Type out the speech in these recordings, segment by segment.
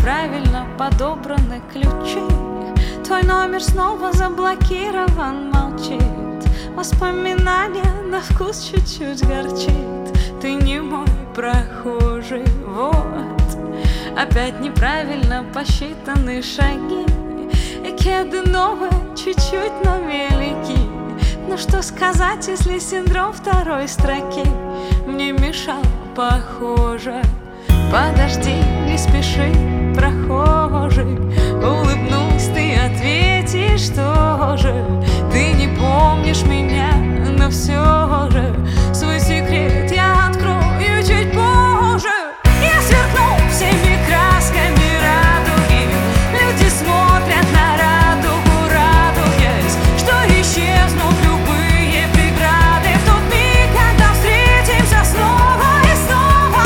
неправильно подобраны ключи. Твой номер снова заблокирован, молчит. Воспоминания на вкус чуть-чуть горчит. Ты не мой прохожий, вот. Опять неправильно посчитаны шаги. И кеды новые, чуть-чуть, но велики. Ну что сказать, если синдром второй строки мне мешал, похоже. Подожди, не спеши, прохожий. Улыбнусь, ты ответишь тоже. Ты не помнишь меня, но все же свой секрет я открою чуть позже. Я сверкну всеми красками радуги. Люди смотрят на радугу, радуясь, что исчезнут любые преграды в тот миг, когда встретимся снова и снова.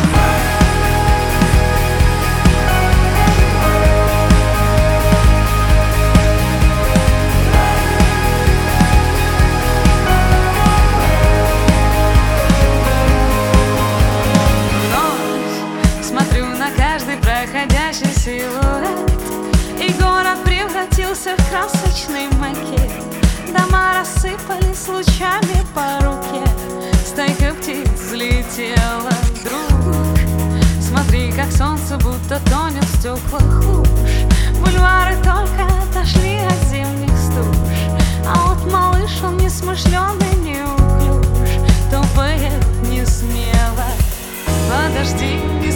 Проходящий силуэт, и город превратился в красочный макет. Дома рассыпались лучами по руке. Стайка птиц взлетела вдруг. Смотри, как солнце будто тонет в стеклах луж. Бульвары только отошли от зимних стуж. А вот малыш, он несмышленый, неуклюж, топает не смело. Подожди,